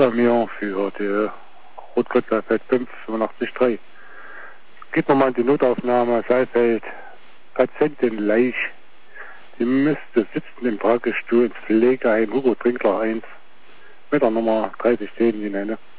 Alarmier für die Rotgott-Seifeld 5, 85.3. Geht nochmal in die Notaufnahme, Seifeld, Patientin Leich. Die müsste sitzen im Tragestuhl ins Pflegeheim Hugo Trinkler 1 mit der Nummer 3010, die nenne.